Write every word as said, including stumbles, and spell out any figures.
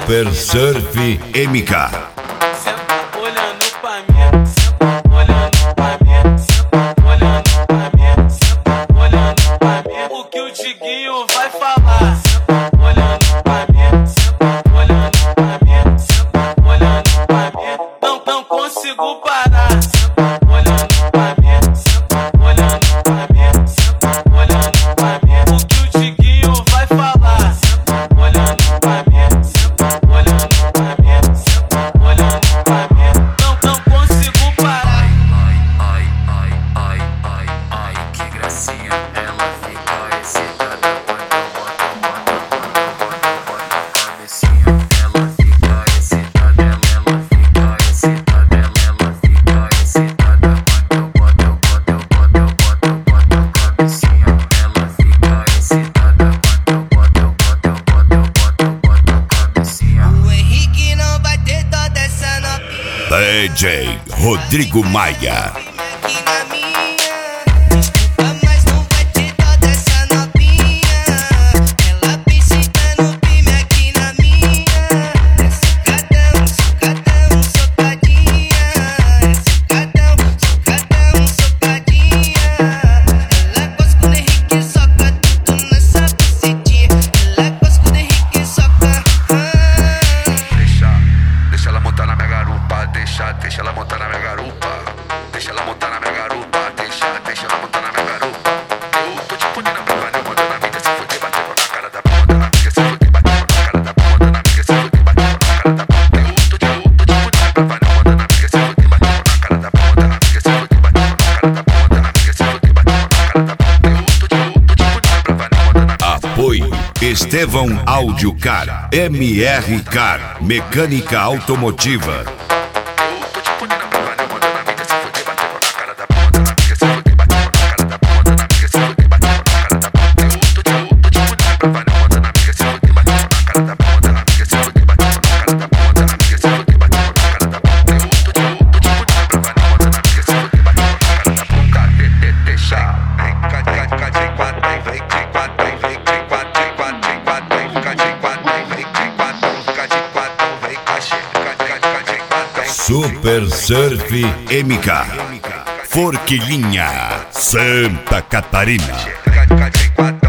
Super Surf M K. Senta olhando pra mim, senta olhando pra mim, senta olhando pra mim, senta olhando pra mim. O que o Diguinho vai falar? Senta olhando pra mim, senta olhando pra mim, senta olhando pra mim. Não, não consigo parar. Senta olhando pra mim, senta olhando pra mim, senta olhando pra mim. O que o Diguinho vai falar? Senta olhando pra mim, senta olhando pra mim, senta olhando pra mim. Não, não consigo parar. Ai, ai, ai, ai, ai, que gracinha. Ela fica excitada quando eu boto, boto, boto, boto, boto a cabecinha. Ela fica excitada, ela, ela fica excitada, ela, ela fica excitada quando eu boto, eu boto, eu boto, eu boto, eu boto a cabecinha. Ela fica excitada quando eu boto, eu boto, eu boto, eu boto, eu boto a cabecinha. O Henrique não vai ter toda essa novinha D J Rodrigo Maia. aqui na minha. Desculpa, mas não vai ter toda essa novinha. Ela piscina no crime aqui na minha. É socadão, socadão, socadinha. É socadão, socadão, socadinha. Ela gosta quando o Henrique soca tudo nessa bucetinha. Ela gosta quando o Henrique soca. Deixa, deixa ela montar na minha garupa, deixa, deixa ela montar na minha garupa, deixa ela montar na minha garupa, deixa, deixa ela montar na minha garupa. Eu tô te punendo pra valer, mandando a mídia se fuder, batendo na cara da bunda, na amiga se fuder, batendo na cara da bunda, na amiga se fuder, batendo na cara da bunda. Eu tô te, eu tô te punendo pra valer, mandando a amiga se fuder, batendo na cara da bunda, na amiga se fuder, batendo na cara da bunda, na amiga se fuder, batendo na cara da bunda. Eu tô te, eu tô te punendo pra valer, mandando a amiga. Apoio Estevão Áudio Car, M R Car, Mecânica Automotiva. Eu tô te punendo pra valer, mandando a mídia se fuder, batendo na cara da bunda, na amiga se fuder, batendo na cara da bunda, na amiga se fuder, batendo na cara da bunda. Eu tô te, eu tô te punendo pra valer, mandando a amiga se fuder, batendo na cara da bunda, na amiga se fuder, batendo na cara da bunda, na amiga se fuder, batendo na cara da bunda. Eu tô te, eu tô te punendo pra valer, mandando a amiga se fuder, batendo na cara da bunda. De, de, deixa, vem, cá, cá, cá, de quatro, vem, vem, de quatro, vem, vem, de quatro, de quatro, de quatro, vem, fica de quatro, vem, vem, de quatro, fica de quatro, vem, cá, chega, cá, cá, cá, de quatro, vem. Super Surf M K. Forquilinha, Santa Catarina. Chega, cá, de quatro.